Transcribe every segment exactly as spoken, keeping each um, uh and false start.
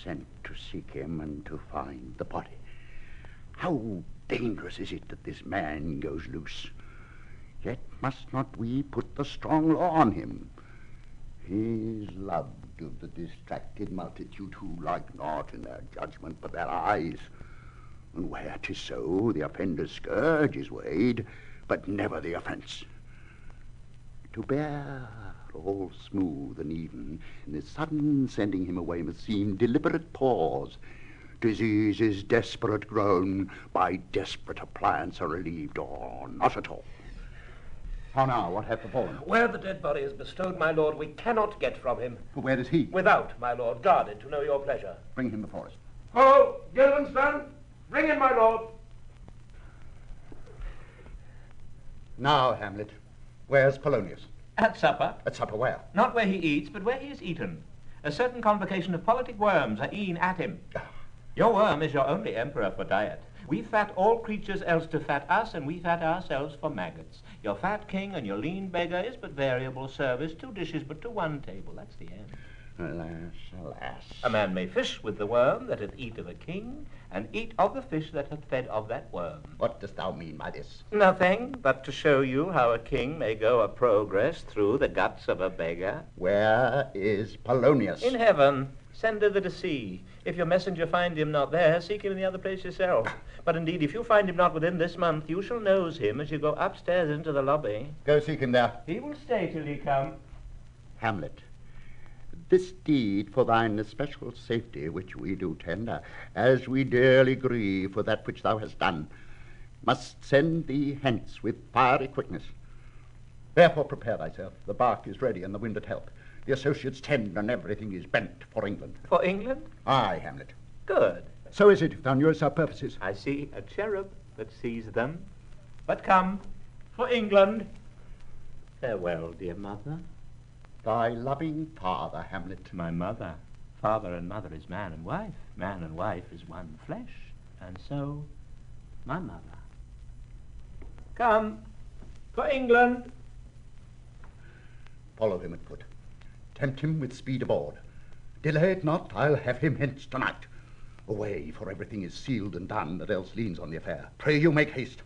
sent to seek him and to find the body. How dangerous is it that this man goes loose? Yet must not we put the strong law on him? He is loved of the distracted multitude, who like not in their judgment but their eyes. And where 'tis so, the offender's scourge is weighed, but never the offence. To bear all smooth and even, in this sudden sending him away must seem deliberate pause. Disease is desperate grown, by desperate appliance are relieved, or not at all. How now, what hath befallen? Where the dead body is bestowed, my lord, we cannot get from him. But where is he? Without, my lord, guarded to know your pleasure. Bring him before us. Ho, Guildenstern, bring in my lord. Now, Hamlet, where's Polonius? At supper. At supper where? Not where he eats, but where he is eaten. A certain convocation of politic worms are e'en at him. Your worm is your only emperor for diet. We fat all creatures else to fat us, and we fat ourselves for maggots. Your fat king and your lean beggar is but variable service, two dishes but to one table. That's the end. Alas, alas. A man may fish with the worm that hath eat of a king, and eat of the fish that hath fed of that worm. What dost thou mean by this? Nothing, but to show you how a king may go a progress through the guts of a beggar. Where is Polonius? In heaven. Send thither to see. If your messenger find him not there, seek him in the other place yourself. But indeed, if you find him not within this month, you shall nose him as you go upstairs into the lobby. Go seek him there. He will stay till he come. Hamlet, this deed for thine especial safety, which we do tender, as we dearly grieve for that which thou hast done, must send thee hence with fiery quickness. Therefore prepare thyself. The bark is ready and the wind at help. The associates tend, and everything is bent for England. For England? Aye, Hamlet. Good. So is it, if thou knewest our purposes. I see a cherub that sees them. But come, for England. Farewell, dear mother. Thy loving father, Hamlet. My mother. Father and mother is man and wife. Man and wife is one flesh. And so, my mother. Come, for England. Follow him at foot. Tempt him with speed aboard. Delay it not, I'll have him hence tonight. Away, for everything is sealed and done that else leans on the affair. Pray you make haste.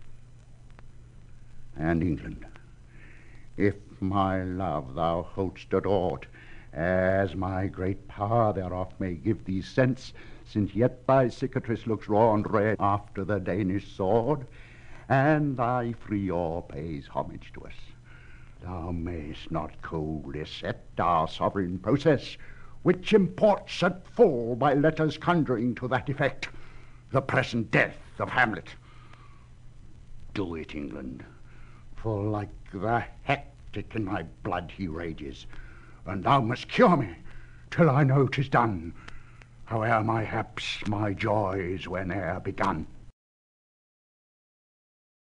And England, if my love thou hold'st adored, as my great power thereof may give thee sense, since yet thy cicatrice looks raw and red after the Danish sword, and thy free oar pays homage to us, thou mayst not coldly set our sovereign process, which imports at full by letters conjuring to that effect the present death of Hamlet. Do it, England, for like the hectic in my blood he rages, and thou must cure me till I know 'tis done, howe'er my haps, my joys whene'er begun.